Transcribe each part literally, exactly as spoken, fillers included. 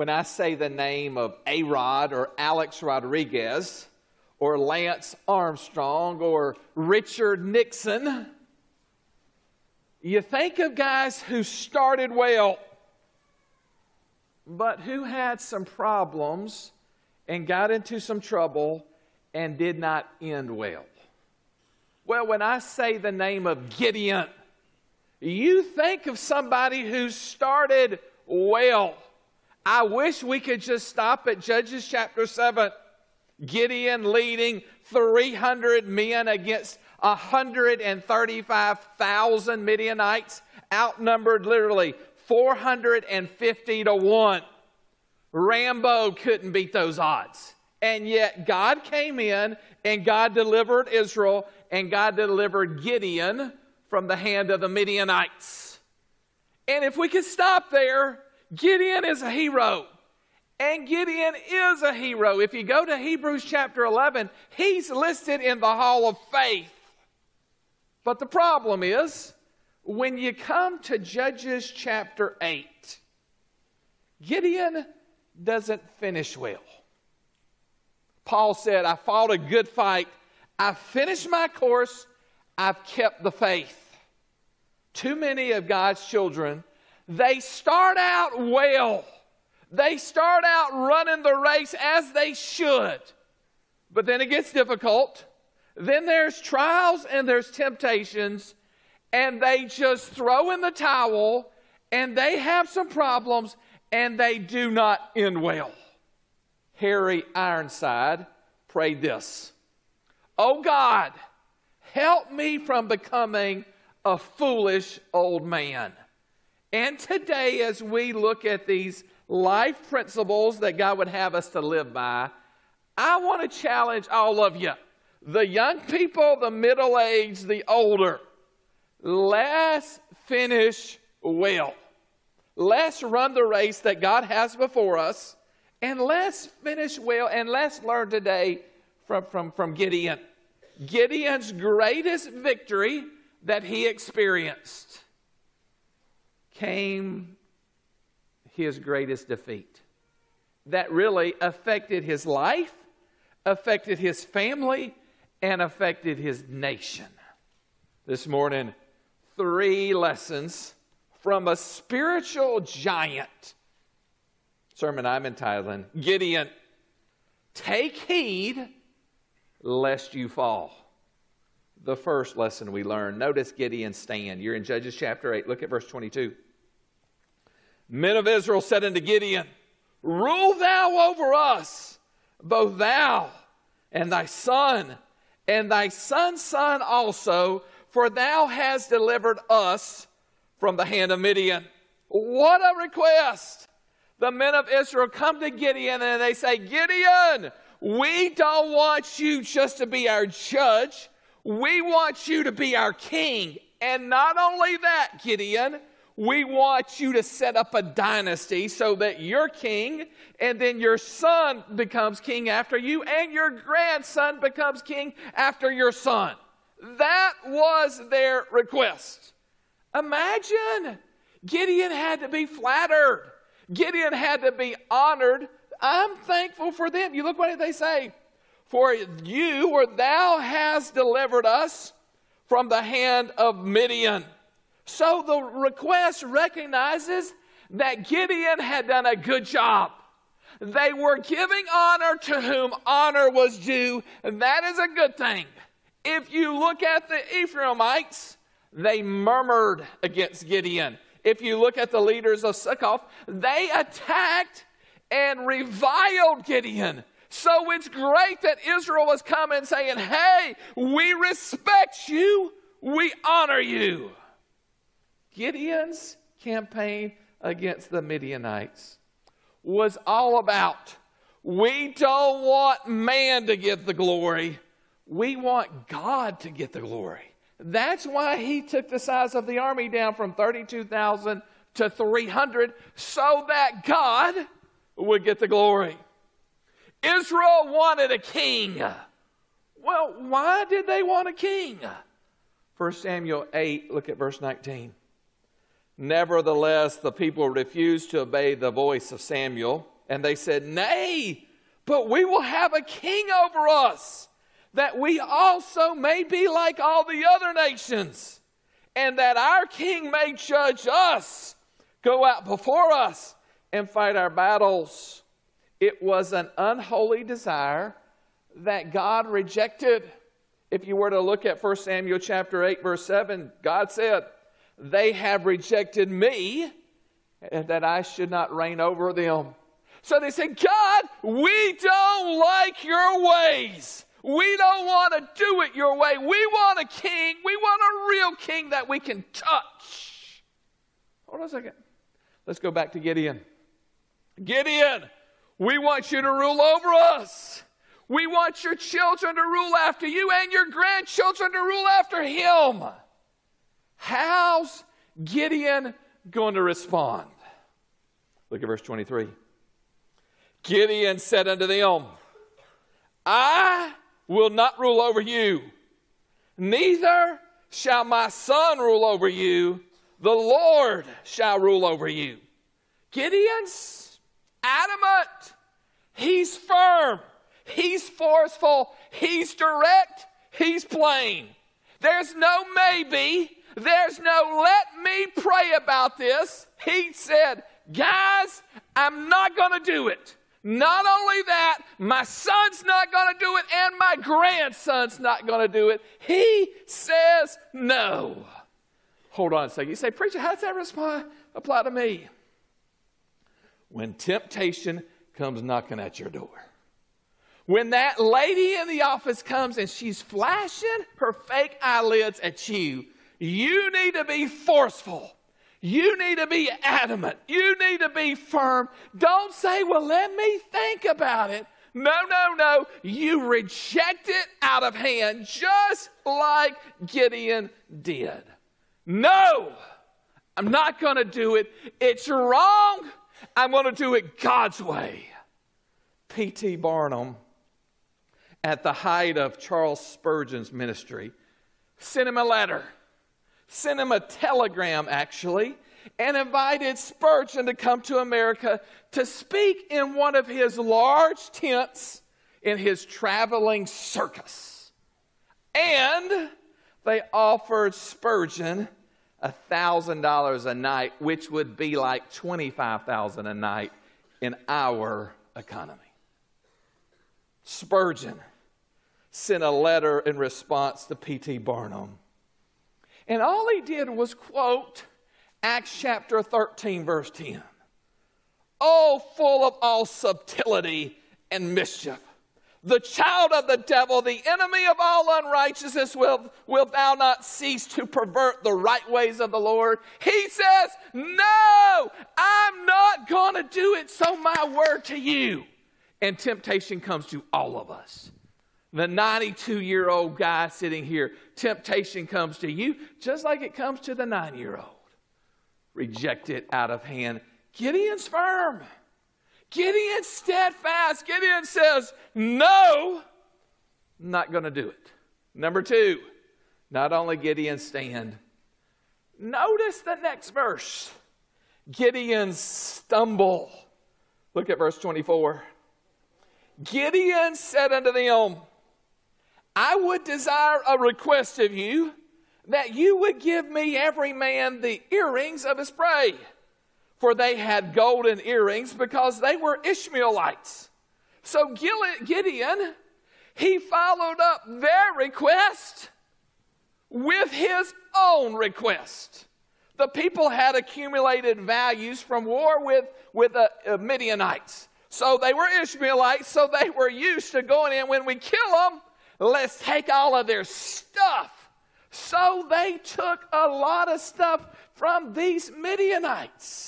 when I say the name of A-Rod or Alex Rodriguez or Lance Armstrong or Richard Nixon, you think of guys who started well, but who had some problems and got into some trouble and did not end well. Well, when I say the name of Gideon, you think of somebody who started well. I wish we could just stop at Judges chapter seven. Gideon leading three hundred men against one hundred thirty-five thousand Midianites, outnumbered literally four hundred fifty to one. Rambo couldn't beat those odds. And yet God came in and God delivered Israel and God delivered Gideon from the hand of the Midianites. And if we could stop there, Gideon is a hero. And Gideon is a hero. If you go to Hebrews chapter eleven, he's listed in the hall of faith. But the problem is, when you come to Judges chapter eight, Gideon doesn't finish well. Paul said, I fought a good fight. I finished my course. I've kept the faith. Too many of God's children, they start out well. They start out running the race as they should. But then it gets difficult. Then there's trials and there's temptations. And they just throw in the towel. And they have some problems. And they do not end well. Harry Ironside prayed this. Oh God, help me from becoming a foolish old man. And today, as we look at these life principles that God would have us to live by, I want to challenge all of you, the young people, the middle-aged, the older. Let's finish well. Let's run the race that God has before us, and let's finish well, and let's learn today from, from, from Gideon. Gideon's greatest victory that he experienced came his greatest defeat. That really affected his life, affected his family, and affected his nation. This morning, three lessons from a spiritual giant. Sermon I'm entitling, Gideon, take heed lest you fall. The first lesson we learn, notice Gideon's stand. You're in Judges chapter eight. Look at verse twenty-two. Men of Israel said unto Gideon, rule thou over us, both thou and thy son, and thy son's son also, for thou hast delivered us from the hand of Midian. What a request! The men of Israel come to Gideon and they say, Gideon, we don't want you just to be our judge. We want you to be our king. And not only that, Gideon, we want you to set up a dynasty so that you're king, and then your son becomes king after you, and your grandson becomes king after your son. That was their request. Imagine, Gideon had to be flattered. Gideon had to be honored. I'm thankful for them. You look what they say. For you or thou hast delivered us from the hand of Midian. So the request recognizes that Gideon had done a good job. They were giving honor to whom honor was due, and that is a good thing. If you look at the Ephraimites, they murmured against Gideon. If you look at the leaders of Succoth, they attacked and reviled Gideon. So it's great that Israel was coming saying, hey, we respect you, we honor you. Gideon's campaign against the Midianites was all about, we don't want man to get the glory, we want God to get the glory. That's why he took the size of the army down from thirty-two thousand to three hundred, so that God would get the glory. Israel wanted a king. Well, why did they want a king? First Samuel eight, look at verse nineteen. Nevertheless, the people refused to obey the voice of Samuel, And they said, Nay, but we will have a king over us, that we also may be like all the other nations, and that our king may judge us, go out before us, and fight our battles. It was an unholy desire that God rejected. If you were to look at First Samuel chapter eight, verse seven, God said, they have rejected me, and that I should not reign over them. So they said, God, we don't like your ways. We don't want to do it your way. We want a king. We want a real king that we can touch. Hold on a second. Let's go back to Gideon. Gideon, we want you to rule over us. We want your children to rule after you and your grandchildren to rule after him. How's Gideon going to respond? Look at verse twenty-three. Gideon said unto them, I will not rule over you, neither shall my son rule over you. The Lord shall rule over you. Gideon's adamant. He's firm. He's forceful. He's direct. He's plain. There's no maybe. There's no let me pray about this. He said, guys, I'm not going to do it. Not only that, my son's not going to do it, and my grandson's not going to do it. He says no. Hold on a second. You say, preacher, how does that respond, apply to me? When temptation comes knocking at your door. When that lady in the office comes and she's flashing her fake eyelids at you, you need to be forceful. You need to be adamant. You need to be firm. Don't say, well, let me think about it. No, no, no. You reject it out of hand just like Gideon did. No, I'm not going to do it. It's wrong. I'm going to do it God's way. P T Barnum, at the height of Charles Spurgeon's ministry, sent him a letter. Sent him a telegram, actually, and invited Spurgeon to come to America to speak in one of his large tents in his traveling circus. And they offered Spurgeon one thousand dollars a night, which would be like twenty-five thousand dollars a night in our economy. Spurgeon sent a letter in response to P T Barnum. And all he did was quote Acts chapter thirteen, verse ten. Oh, full of all subtlety and mischief, the child of the devil, the enemy of all unrighteousness, will, will thou not cease to pervert the right ways of the Lord? He says, no, I'm not going to do it, so my word to you. And temptation comes to all of us. The ninety-two-year-old guy sitting here, temptation comes to you just like it comes to the nine-year-old. Reject it out of hand. Gideon's firm. Gideon's steadfast. Gideon says, no, I'm not going to do it. Number two, not only Gideon stand. Notice the next verse. Gideon stumble. Look at verse twenty-four. Gideon said unto them, I would desire a request of you, that you would give me every man the earrings of his prey. For they had golden earrings, because they were Ishmaelites. So Gideon, he followed up their request with his own request. The people had accumulated values from war with, with the Midianites. So they were Ishmaelites, so they were used to going in, when we kill them, let's take all of their stuff. So they took a lot of stuff from these Midianites.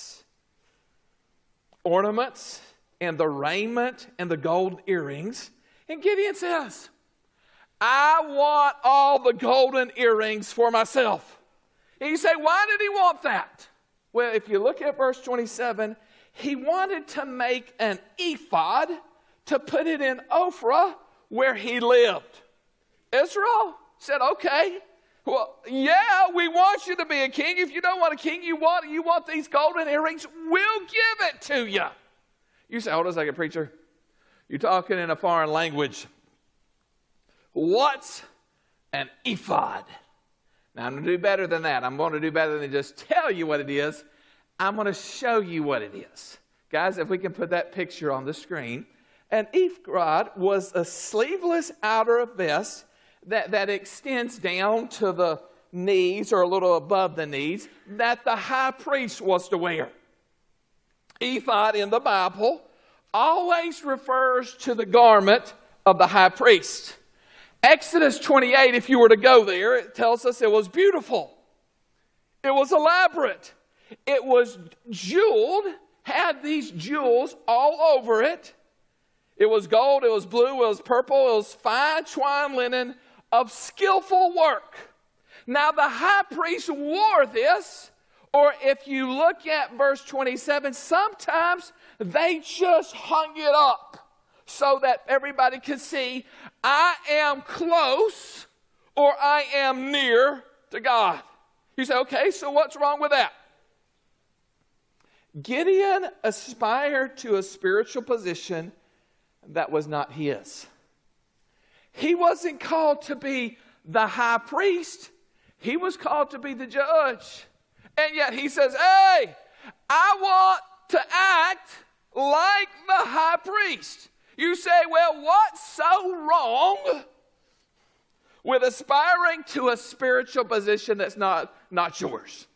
Ornaments and the raiment and the gold earrings. And Gideon says, I want all the golden earrings for myself. And you say, why did he want that? Well, if you look at verse twenty-seven, he wanted to make an ephod to put it in Ophrah where he lived. Israel said, okay, well, yeah, we want you to be a king. If you don't want a king, you want, you want these golden earrings, we'll give it to you. You say, hold on a second, preacher. You're talking in a foreign language. What's an ephod? Now, I'm going to do better than that. I'm going to do better than just tell you what it is. I'm going to show you what it is. Guys, if we can put that picture on the screen. An ephod was a sleeveless outer vest that, that extends down to the knees or a little above the knees that the high priest was to wear. Ephod in the Bible always refers to the garment of the high priest. Exodus twenty-eight, if you were to go there, it tells us it was beautiful. It was elaborate. It was jeweled, had these jewels all over it. It was gold, it was blue, it was purple, it was fine twine linen of skillful work. Now the high priest wore this, or if you look at verse twenty-seven, sometimes they just hung it up so that everybody could see, I am close or I am near to God. You say, okay, so what's wrong with that? Gideon aspired to a spiritual position that was not his. He wasn't called to be the high priest. He was called to be the judge. And yet he says, hey, I want to act like the high priest. You say, well, what's so wrong with aspiring to a spiritual position that's not, not yours?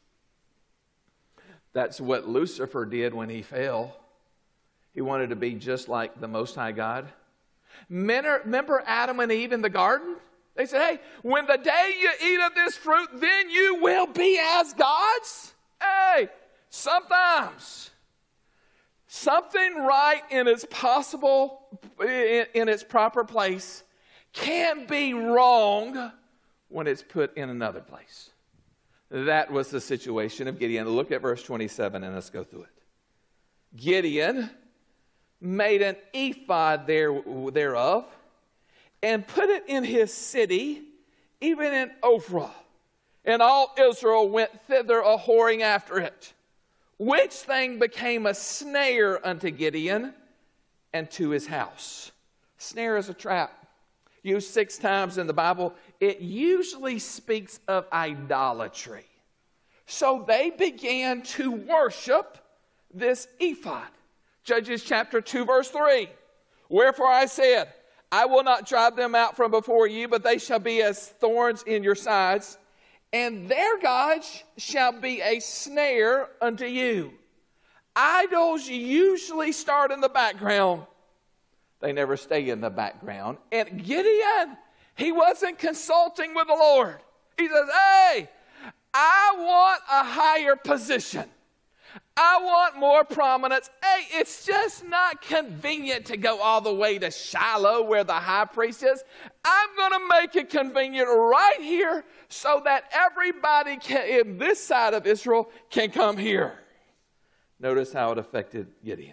That's what Lucifer did when he fell. He wanted to be just like the Most High God. Remember Adam and Eve in the garden? They said, hey, when the day you eat of this fruit, then you will be as gods. Hey, sometimes something right in its possible, in, in its proper place can be wrong when it's put in another place. That was the situation of Gideon. Look at verse twenty-seven and let's go through it. Gideon made an ephod there, thereof and put it in his city, even in Ophrah. And all Israel went thither a-whoring after it, which thing became a snare unto Gideon and to his house. Snare is a trap. Used six times in the Bible. It usually speaks of idolatry. So they began to worship this ephod. Judges chapter two, verse three. Wherefore I said, I will not drive them out from before you, but they shall be as thorns in your sides, and their gods shall be a snare unto you. Idols usually start in the background. They never stay in the background. And Gideon, he wasn't consulting with the Lord. He says, hey, I want a higher position. I want more prominence. Hey, it's just not convenient to go all the way to Shiloh where the high priest is. I'm going to make it convenient right here so that everybody can, in this side of Israel can come here. Notice how it affected Gideon.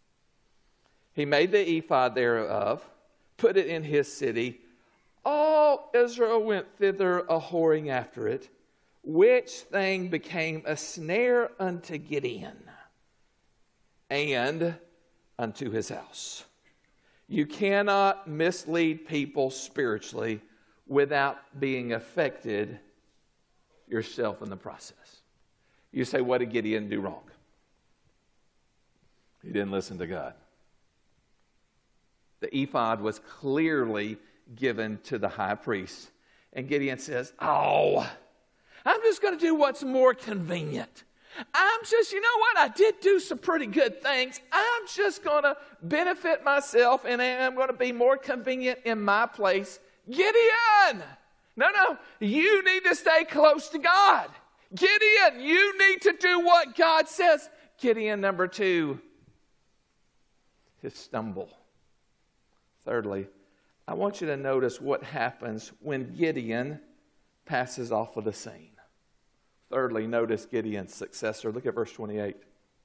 He made the ephod thereof, put it in his city. All Israel went thither a-whoring after it, which thing became a snare unto Gideon and unto his house. You cannot mislead people spiritually without being affected yourself in the process. You say, what did Gideon do wrong? He didn't listen to God. The ephod was clearly given to the high priest. And Gideon says, oh, I'm just going to do what's more convenient. I'm just, you know what? I did do some pretty good things. I'm just going to benefit myself and I'm going to be more convenient in my place. Gideon! No, no. You need to stay close to God. Gideon, you need to do what God says. Gideon, number two, his stumble. Thirdly, I want you to notice what happens when Gideon passes off of the scene. Thirdly, notice Gideon's successor. Look at verse twenty-eight.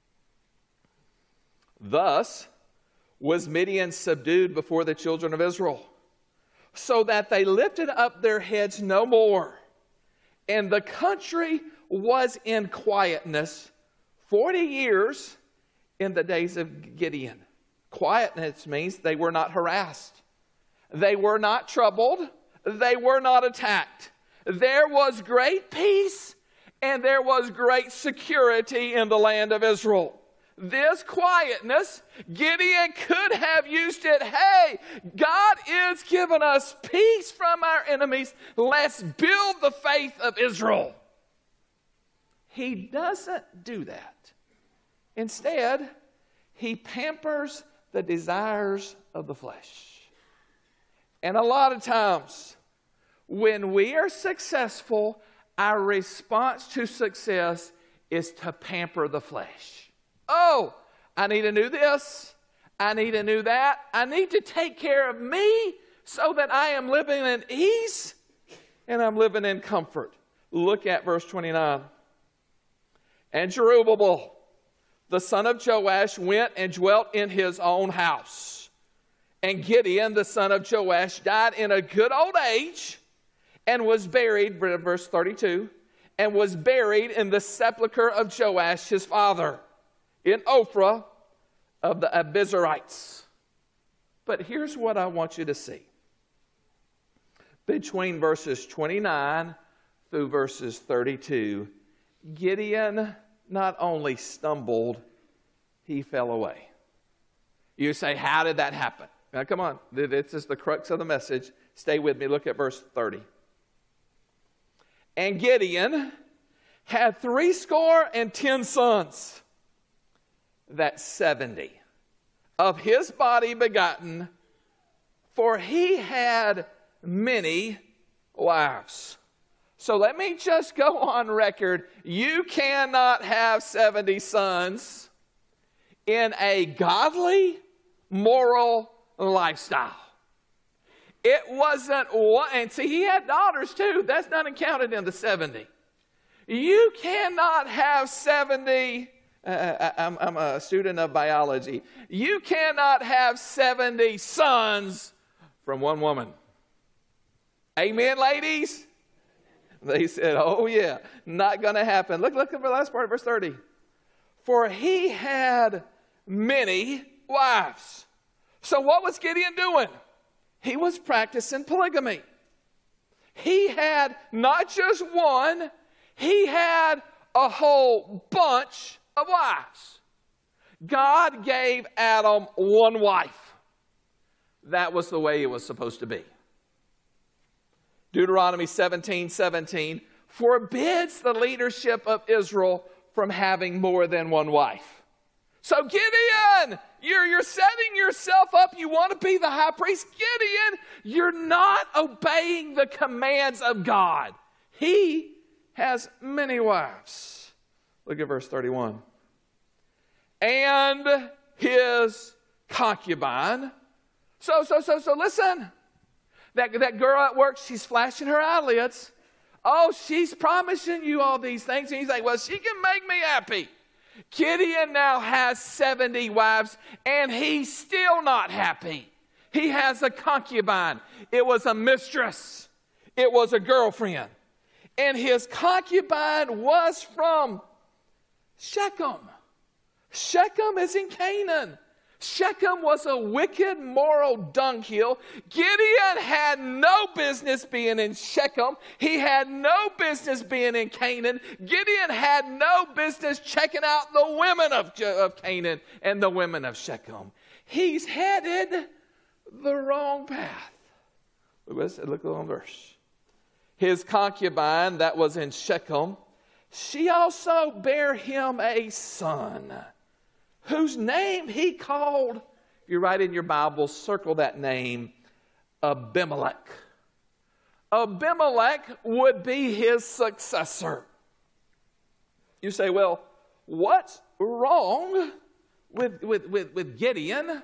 Thus was Midian subdued before the children of Israel, so that they lifted up their heads no more. And the country was in quietness forty years in the days of Gideon. Quietness means they were not harassed. They were not troubled. They were not attacked. There was great peace and there was great security in the land of Israel. This quietness, Gideon could have used it. Hey, God is giving us peace from our enemies. Let's build the faith of Israel. He doesn't do that. Instead, he pampers the desires of the flesh. And a lot of times, when we are successful, our response to success is to pamper the flesh. Oh, I need to do this. I need to do that. I need to take care of me so that I am living in ease and I'm living in comfort. Look at verse twenty-nine. And Jerubbaal, the son of Joash, went and dwelt in his own house. And Gideon, the son of Joash, died in a good old age and was buried, verse thirty-two, and was buried in the sepulchre of Joash, his father, in Ophrah of the Abizarites. But here's what I want you to see. Between verses twenty-nine through verses thirty-two, Gideon not only stumbled, he fell away. You say, how did that happen? Now, come on. This is the crux of the message. Stay with me. Look at verse thirty. And Gideon had three score and ten sons. That's seventy. Of his body begotten, for he had many wives. So let me just go on record. You cannot have seventy sons in a godly, moral lifestyle. It wasn't one, and see, he had daughters too. That's not counted in the seventy. You cannot have seventy. Uh, I'm, I'm a student of biology. You cannot have seventy sons from one woman. Amen, ladies? They said, oh yeah, not going to happen. Look, look at the last part of verse thirty. For he had many wives. So what was Gideon doing? He was practicing polygamy. He had not just one, he had a whole bunch of wives. God gave Adam one wife. That was the way it was supposed to be. Deuteronomy seventeen seventeen forbids the leadership of Israel from having more than one wife. So Gideon, you're, you're setting yourself up. You want to be the high priest. Gideon, you're not obeying the commands of God. He has many wives. Look at verse thirty-one. And his concubine. So, so, so, so listen. That, that girl at work, she's flashing her eyelids. Oh, she's promising you all these things. And he's like, well, she can make me happy. Gideon now has seventy wives, and he's still not happy. He has a concubine. It was a mistress. It was a girlfriend. And his concubine was from Shechem. Shechem is in Canaan. Shechem was a wicked, moral dunghill. Gideon had no business being in Shechem. He had no business being in Canaan. Gideon had no business checking out the women of, of Canaan and the women of Shechem. He's headed the wrong path. Look, look at the verse. His concubine that was in Shechem, she also bare him a son, whose name he called, if you write in your Bible, circle that name, Abimelech. Abimelech would be his successor. You say, well, what's wrong with, with, with, with Gideon?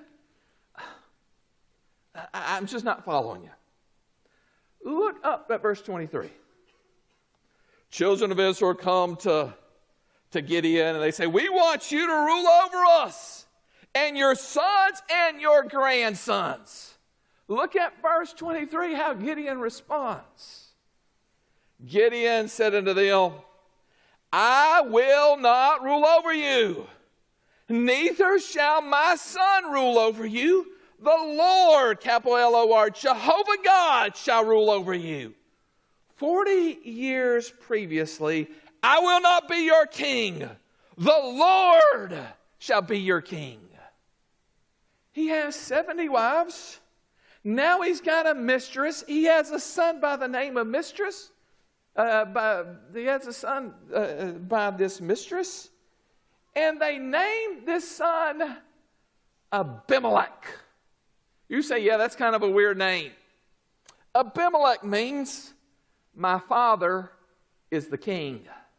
I, I'm just not following you. Look up at verse twenty-three. Children of Israel come to to Gideon, and they say, we want you to rule over us and your sons and your grandsons. Look at verse twenty-three, how Gideon responds. Gideon said unto them, I will not rule over you, neither shall my son rule over you. The Lord, capital L O R, Jehovah God shall rule over you. Forty years previously, I will not be your king. The Lord shall be your king. He has seventy wives. Now he's got a mistress. He has a son by the name of mistress. Uh, by, he has a son uh, by this mistress. And they named this son Abimelech. You say, yeah, that's kind of a weird name. Abimelech means my father is the king.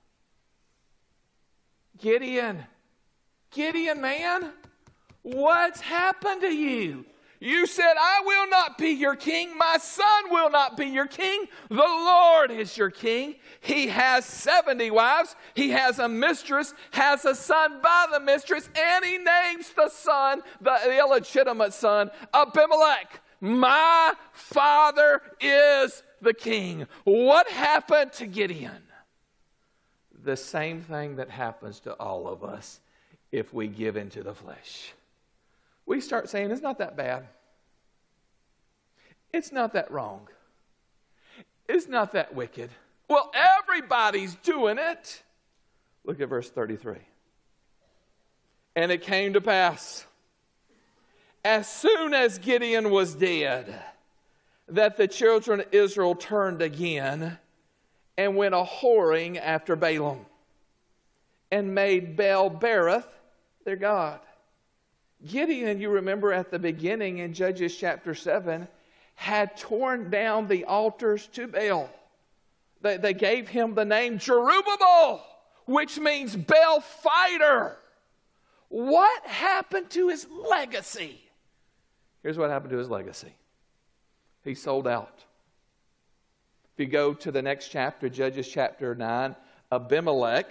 Gideon, Gideon, man, what's happened to you? You said, I will not be your king. My son will not be your king. The Lord is your king. He has seventy wives. He has a mistress, has a son by the mistress, and he names the son, the illegitimate son, Abimelech. My father is the king. What happened to Gideon? The same thing that happens to all of us if we give into the flesh. We start saying, it's not that bad. It's not that wrong. It's not that wicked. Well, everybody's doing it. Look at verse thirty-three. And it came to pass, as soon as Gideon was dead, that the children of Israel turned again and went a-whoring after Balaam, and made Baal-berith their god. Gideon, you remember at the beginning in Judges chapter seven, had torn down the altars to Baal. They, they gave him the name Jerubbaal, which means Baal fighter. What happened to his legacy? Here's what happened to his legacy. He sold out. If you go to the next chapter, Judges chapter nine, Abimelech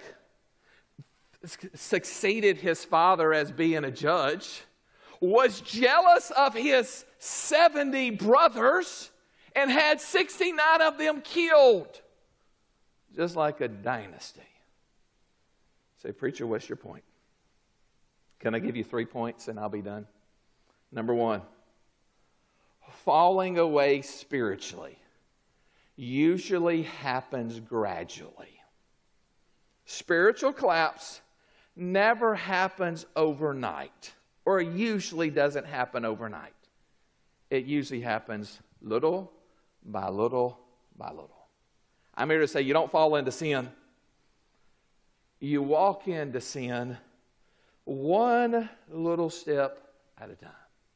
succeeded his father as being a judge, was jealous of his seventy brothers, and had sixty-nine of them killed. Just like a dynasty. Say, preacher, what's your point? Can I give you three points and I'll be done? Number one, falling away spiritually usually happens gradually. Spiritual collapse never happens overnight, or usually doesn't happen overnight. It usually happens little by little by little. I'm here to say you don't fall into sin. You walk into sin one little step at a time.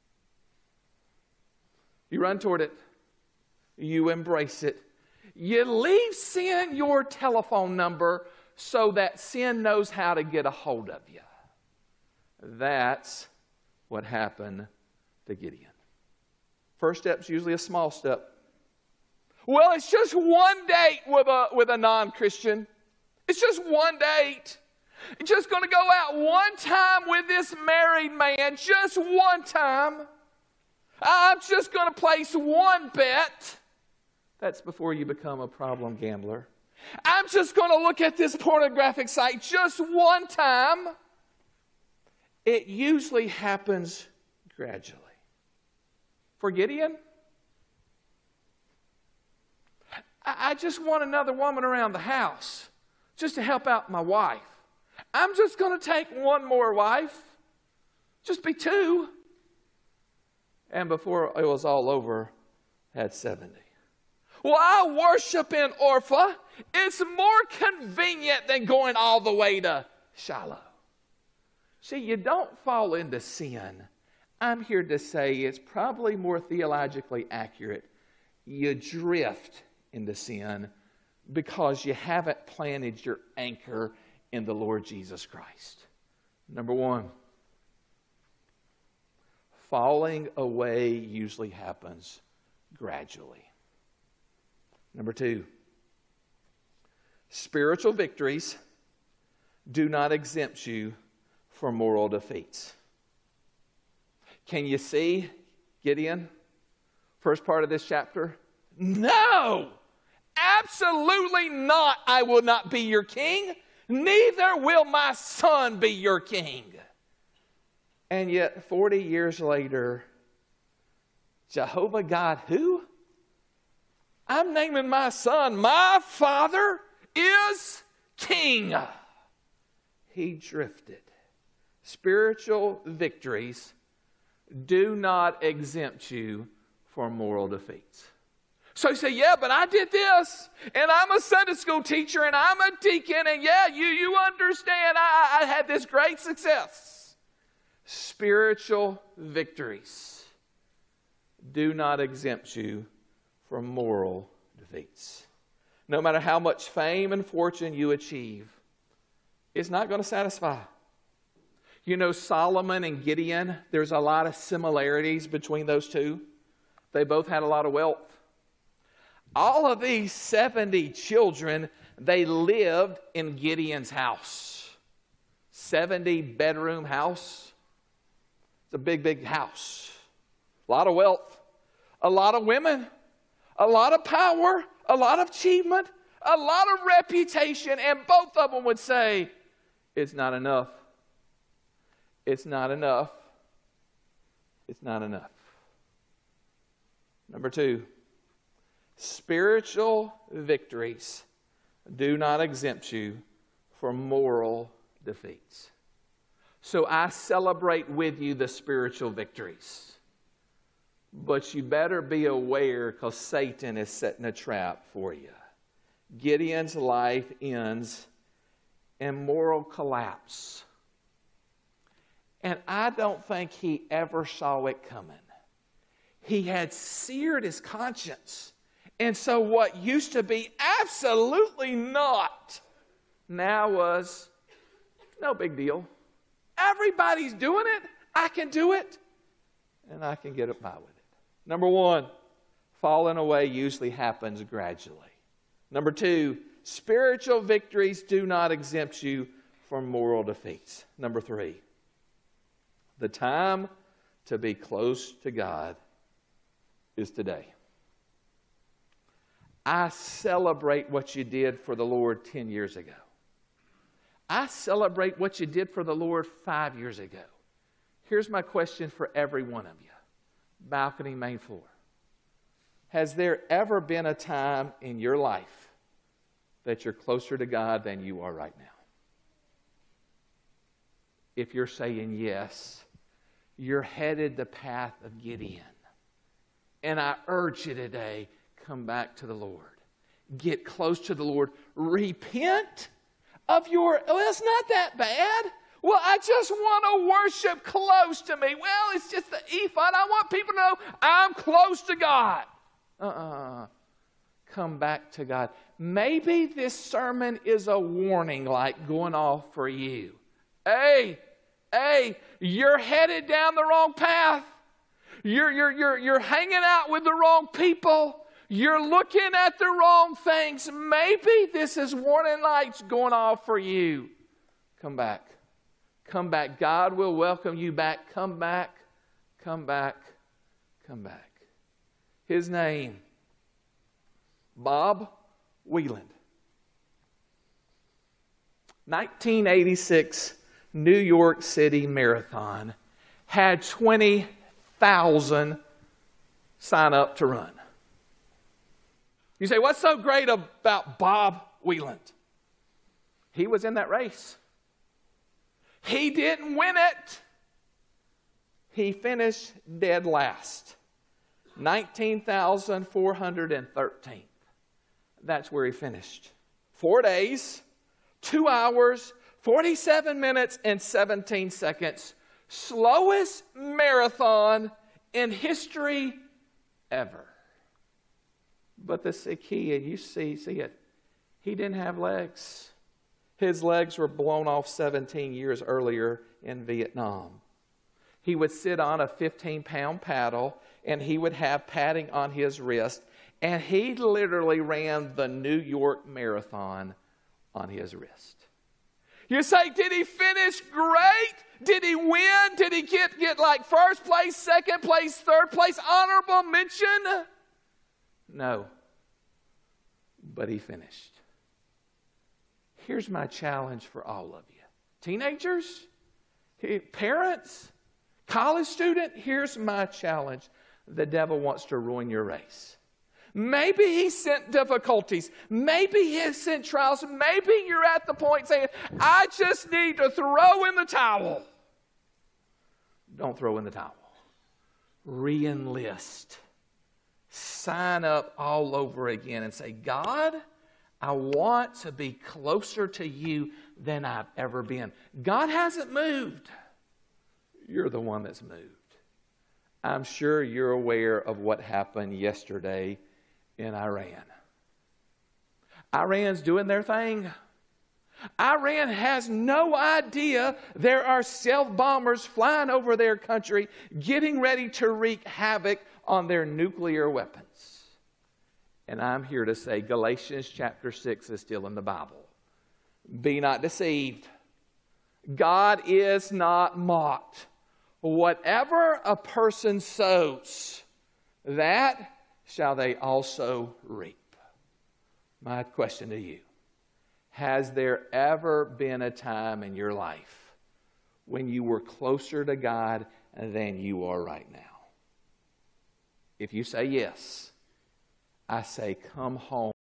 You run toward it. You embrace it. You leave sin your telephone number so that sin knows how to get a hold of you. That's what happened to Gideon. First step's usually a small step. Well, it's just one date with a, with a non-Christian. It's just one date. It's just going to go out one time with this married man, just one time. I'm just going to place one bet. That's before you become a problem gambler. I'm just going to look at this pornographic site just one time. It usually happens gradually. For Gideon, I just want another woman around the house just to help out my wife. I'm just going to take one more wife. Just be two. And before it was all over, had seventy. Well, I worship in Orpha. It's more convenient than going all the way to Shiloh. See, you don't fall into sin. I'm here to say it's probably more theologically accurate. You drift into sin because you haven't planted your anchor in the Lord Jesus Christ. Number one, falling away usually happens gradually. Number two, spiritual victories do not exempt you from moral defeats. Can you see Gideon? First part of this chapter? No! Absolutely not. I will not be your king. Neither will my son be your king. And yet forty years later, Jehovah God who? I'm naming my son, my father is king. He drifted. Spiritual victories do not exempt you from moral defeats. So you say, yeah, but I did this, and I'm a Sunday school teacher, and I'm a deacon, and yeah, you, you understand, I, I had this great success. Spiritual victories do not exempt you from moral defeats. No matter how much fame and fortune you achieve, it's not going to satisfy. You know, Solomon and Gideon, there's a lot of similarities between those two. They both had a lot of wealth. All of these seventy children, they lived in Gideon's house. seventy bedroom house. It's a big, big house. A lot of wealth. A lot of women. A lot of power. A lot of achievement. A lot of reputation. And both of them would say, it's not enough. It's not enough. It's not enough. Number two, spiritual victories do not exempt you from moral defeats. So I celebrate with you the spiritual victories. But you better be aware, because Satan is setting a trap for you. Gideon's life ends in moral collapse. And I don't think he ever saw it coming. He had seared his conscience. And so what used to be absolutely not, now was no big deal. Everybody's doing it. I can do it. And I can get by with it. Number one, falling away usually happens gradually. Number two, spiritual victories do not exempt you from moral defeats. Number three, the time to be close to God is today. I celebrate what you did for the Lord ten years ago. I celebrate what you did for the Lord five years ago. Here's my question for every one of you. Balcony, main floor. Has there ever been a time in your life that you're closer to God than you are right now? If you're saying yes, you're headed the path of Gideon. And I urge you today, come back to the Lord. Get close to the Lord. Repent of your, well, it's not that bad. Well, I just want to worship close to me. Well, it's just the ephod. I want people to know I'm close to God. Uh-uh. Come back to God. Maybe this sermon is a warning light going off for you. Hey, hey, you're headed down the wrong path. You're, you're, you're, you're hanging out with the wrong people. You're looking at the wrong things. Maybe this is warning lights going off for you. Come back. Come back. God will welcome you back. Come back. Come back. Come back. His name, Bob Wieland. nineteen eighty-six New York City Marathon had twenty thousand sign up to run. You say, what's so great about Bob Wieland? He was in that race. He didn't win it. He finished dead last. nineteen thousand four hundred thirteen. That's where he finished. Four days, two hours, forty-seven minutes, and seventeen seconds. Slowest marathon in history ever. But the key, and you see, see it, he didn't have legs. His legs were blown off seventeen years earlier in Vietnam. He would sit on a fifteen pound paddle, and he would have padding on his wrist, and he literally ran the New York Marathon on his wrist. You say, did he finish great? Did he win? Did he get, get like first place, second place, third place, honorable mention? No. But he finished. Here's my challenge for all of you. Teenagers, parents, College student, here's my challenge. The devil wants to ruin your race. Maybe he sent difficulties. Maybe he sent trials. Maybe you're at the point saying, I just need to throw in the towel. Don't throw in the towel. Re-enlist. Sign up all over again and say, God, I want to be closer to you than I've ever been. God hasn't moved. You're the one that's moved. I'm sure you're aware of what happened yesterday in Iran. Iran's doing their thing. Iran has no idea there are stealth bombers flying over their country, getting ready to wreak havoc on their nuclear weapons. And I'm here to say Galatians chapter six is still in the Bible. Be not deceived. God is not mocked. Whatever a person sows, that shall they also reap. My question to you, has there ever been a time in your life when you were closer to God than you are right now? If you say yes, I say come home.